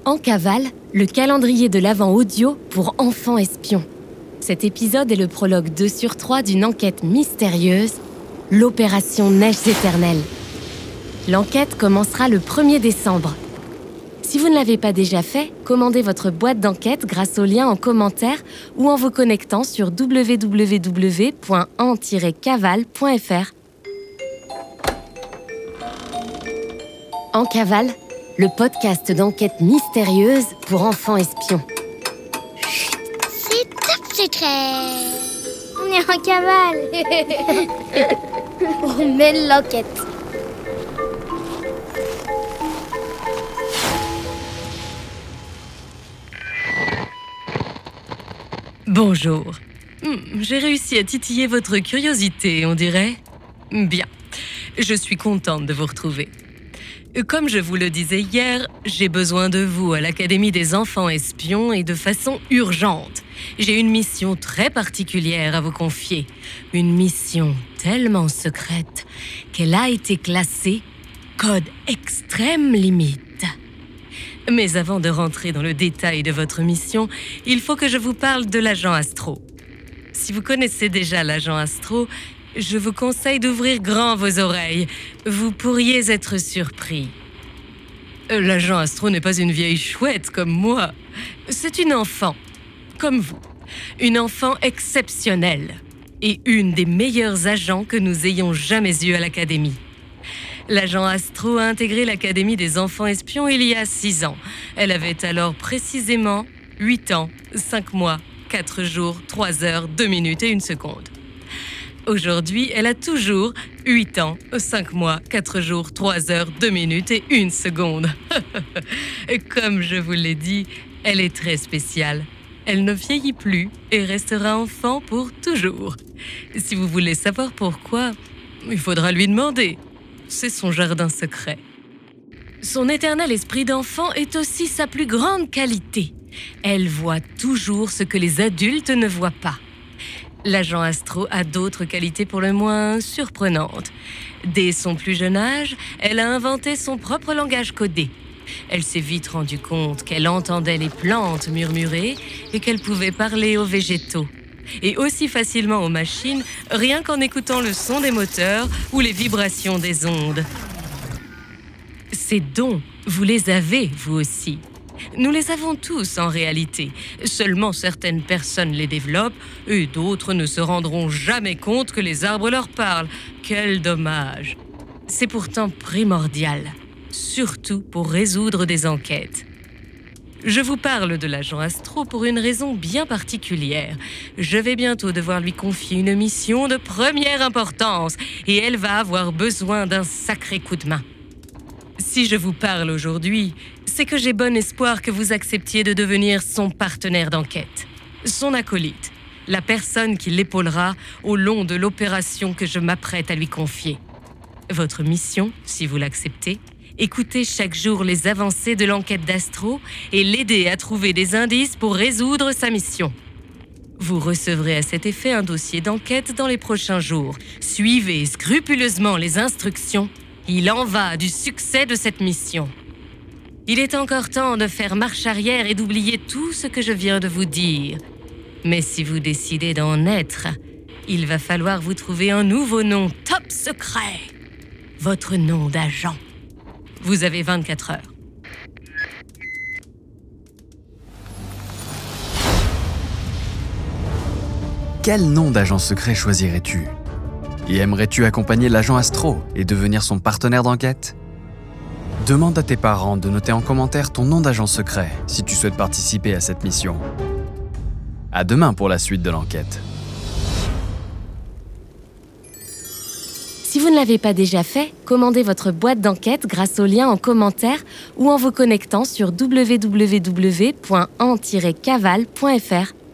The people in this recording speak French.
En cavale, le calendrier de l'Avent audio pour enfants espions. Cet épisode est le prologue 2 sur 3 d'une enquête mystérieuse, l'opération Neiges éternelles. L'enquête commencera le 1er décembre. Si vous ne l'avez pas déjà fait, commandez votre boîte d'enquête grâce au lien en commentaire ou en vous connectant sur www.en-cavale.fr. En cavale, le podcast d'enquête mystérieuse pour enfants espions. C'est top secret. On est en cavale. On mène l'enquête. Bonjour. J'ai réussi à titiller votre curiosité, on dirait. Bien. Je suis contente de vous retrouver. Comme je vous le disais hier, j'ai besoin de vous à l'Académie des enfants espions et de façon urgente. J'ai une mission très particulière à vous confier. Une mission tellement secrète qu'elle a été classée code extrême limite. Mais avant de rentrer dans le détail de votre mission, il faut que je vous parle de l'agent Astro. Si vous connaissez déjà l'agent Astro, je vous conseille d'ouvrir grand vos oreilles. Vous pourriez être surpris. L'agent Astro n'est pas une vieille chouette comme moi. C'est une enfant, comme vous. Une enfant exceptionnelle et une des meilleurs agents que nous ayons jamais eus à l'Académie. L'agent Astro a intégré l'Académie des enfants espions il y a 6 ans. Elle avait alors précisément 8 ans, 5 mois, 4 jours, 3 heures, 2 minutes et 1 seconde. Aujourd'hui, elle a toujours 8 ans, 5 mois, 4 jours, 3 heures, 2 minutes et 1 seconde. Comme je vous l'ai dit, elle est très spéciale. Elle ne vieillit plus et restera enfant pour toujours. Si vous voulez savoir pourquoi, il faudra lui demander. C'est son jardin secret. Son éternel esprit d'enfant est aussi sa plus grande qualité. Elle voit toujours ce que les adultes ne voient pas. L'agent Astro a d'autres qualités pour le moins surprenantes. Dès son plus jeune âge, elle a inventé son propre langage codé. Elle s'est vite rendue compte qu'elle entendait les plantes murmurer et qu'elle pouvait parler aux végétaux. Et aussi facilement aux machines, rien qu'en écoutant le son des moteurs ou les vibrations des ondes. Ces dons, vous les avez, vous aussi. Nous les avons tous en réalité. Seulement certaines personnes les développent et d'autres ne se rendront jamais compte que les arbres leur parlent. Quel dommage! C'est pourtant primordial, surtout pour résoudre des enquêtes. Je vous parle de l'agent Astro pour une raison bien particulière. Je vais bientôt devoir lui confier une mission de première importance et elle va avoir besoin d'un sacré coup de main. Si je vous parle aujourd'hui, c'est que j'ai bon espoir que vous acceptiez de devenir son partenaire d'enquête, son acolyte, la personne qui l'épaulera au long de l'opération que je m'apprête à lui confier. Votre mission, si vous l'acceptez, écoutez chaque jour les avancées de l'enquête d'Astro et l'aider à trouver des indices pour résoudre sa mission. Vous recevrez à cet effet un dossier d'enquête dans les prochains jours. Suivez scrupuleusement les instructions. Il en va du succès de cette mission. Il est encore temps de faire marche arrière et d'oublier tout ce que je viens de vous dire. Mais si vous décidez d'en être, il va falloir vous trouver un nouveau nom top secret. Votre nom d'agent. Vous avez 24 heures. Quel nom d'agent secret choisirais-tu ? Et aimerais-tu accompagner l'agent Astro et devenir son partenaire d'enquête ? Demande à tes parents de noter en commentaire ton nom d'agent secret si tu souhaites participer à cette mission. À demain pour la suite de l'enquête. Si vous ne l'avez pas déjà fait, commandez votre boîte d'enquête grâce au lien en commentaire ou en vous connectant sur www.en-cavale.fr.